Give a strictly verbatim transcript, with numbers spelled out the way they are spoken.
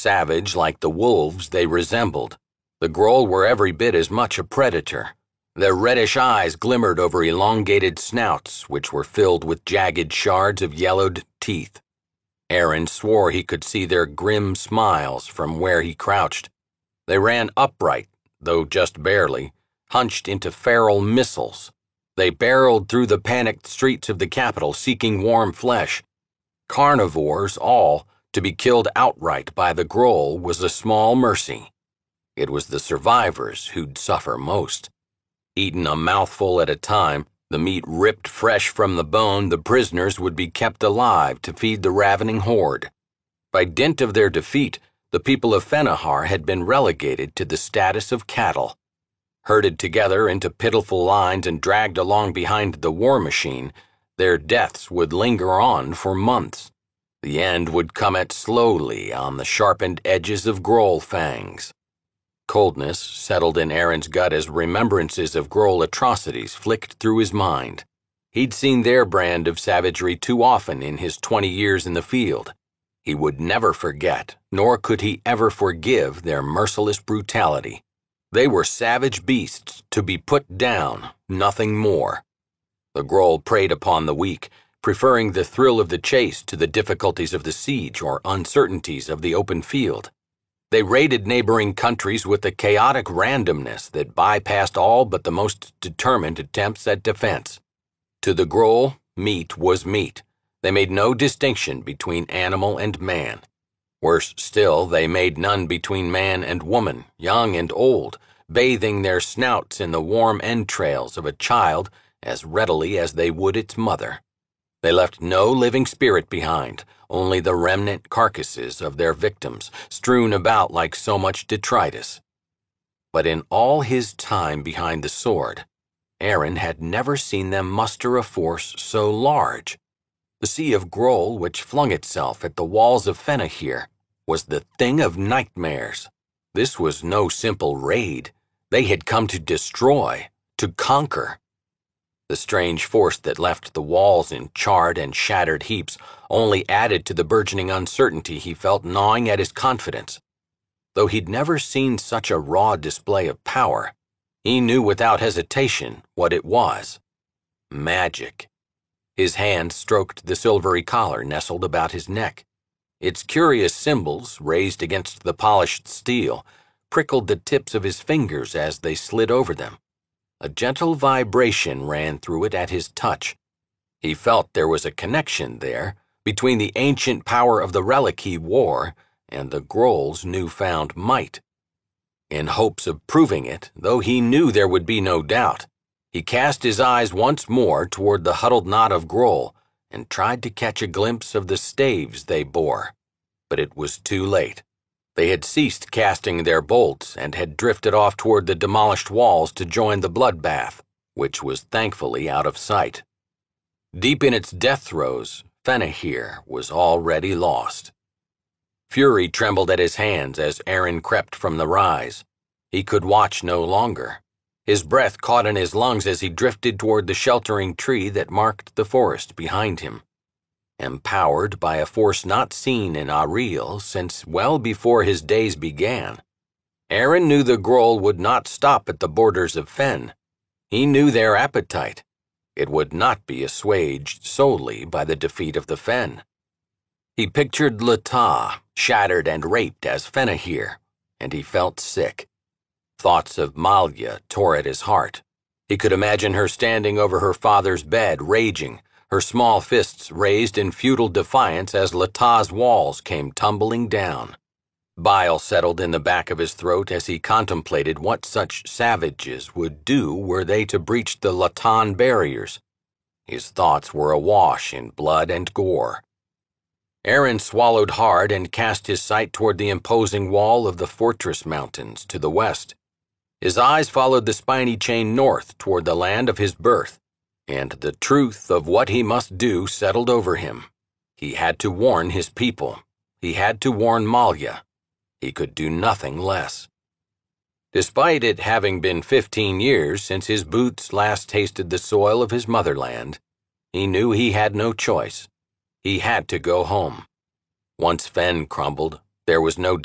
Savage like the wolves they resembled, the Groll were every bit as much a predator. Their reddish eyes glimmered over elongated snouts which were filled with jagged shards of yellowed teeth. Aaron swore he could see their grim smiles from where he crouched. They ran upright, though just barely, hunched into feral missiles. They barreled through the panicked streets of the capital seeking warm flesh. Carnivores all, to be killed outright by the Groll was a small mercy. It was the survivors who'd suffer most. Eaten a mouthful at a time, the meat ripped fresh from the bone, the prisoners would be kept alive to feed the ravening horde. By dint of their defeat, the people of Fenahar had been relegated to the status of cattle. Herded together into pitiful lines and dragged along behind the war machine, their deaths would linger on for months. The end would come at slowly on the sharpened edges of Groll fangs. Coldness settled in Aaron's gut as remembrances of Groll atrocities flicked through his mind. He'd seen their brand of savagery too often in his twenty years in the field. He would never forget, nor could he ever forgive their merciless brutality. They were savage beasts to be put down, nothing more. The Groll preyed upon the weak, preferring the thrill of the chase to the difficulties of the siege or uncertainties of the open field. They raided neighboring countries with a chaotic randomness that bypassed all but the most determined attempts at defense. To the Groll, meat was meat. They made no distinction between animal and man. Worse still, they made none between man and woman, young and old, bathing their snouts in the warm entrails of a child as readily as they would its mother. They left no living spirit behind, only the remnant carcasses of their victims, strewn about like so much detritus. But in all his time behind the sword, Aaron had never seen them muster a force so large. The sea of Groll, which flung itself at the walls of Fenahir, was the thing of nightmares. This was no simple raid. They had come to destroy, to conquer. The strange force that left the walls in charred and shattered heaps only added to the burgeoning uncertainty he felt gnawing at his confidence. Though he'd never seen such a raw display of power, he knew without hesitation what it was. Magic. His hand stroked the silvery collar nestled about his neck. Its curious symbols, raised against the polished steel, prickled the tips of his fingers as they slid over them. A gentle vibration ran through it at his touch. He felt there was a connection there between the ancient power of the relic he wore and the Groll's newfound might. In hopes of proving it, though he knew there would be no doubt, he cast his eyes once more toward the huddled knot of Groll and tried to catch a glimpse of the staves they bore. But it was too late. They had ceased casting their bolts and had drifted off toward the demolished walls to join the bloodbath, which was thankfully out of sight. Deep in its death throes, Fenahir was already lost. Fury trembled at his hands as Aaron crept from the rise. He could watch no longer. His breath caught in his lungs as he drifted toward the sheltering tree that marked the forest behind him. Empowered by a force not seen in Auril since well before his days began, Aaron knew the Groll would not stop at the borders of Fen. He knew their appetite. It would not be assuaged solely by the defeat of the Fen. He pictured Latah, shattered and raped as Fenahir, and he felt sick. Thoughts of Malya tore at his heart. He could imagine her standing over her father's bed, raging, her small fists raised in futile defiance as Latah's walls came tumbling down. Bile settled in the back of his throat as he contemplated what such savages would do were they to breach the Latan barriers. His thoughts were awash in blood and gore. Aaron swallowed hard and cast his sight toward the imposing wall of the Fortress Mountains to the west. His eyes followed the spiny chain north toward the land of his birth, and the truth of what he must do settled over him. He had to warn his people. He had to warn Malya. He could do nothing less. Despite it having been fifteen years since his boots last tasted the soil of his motherland, he knew he had no choice. He had to go home. Once Fen crumbled, there was no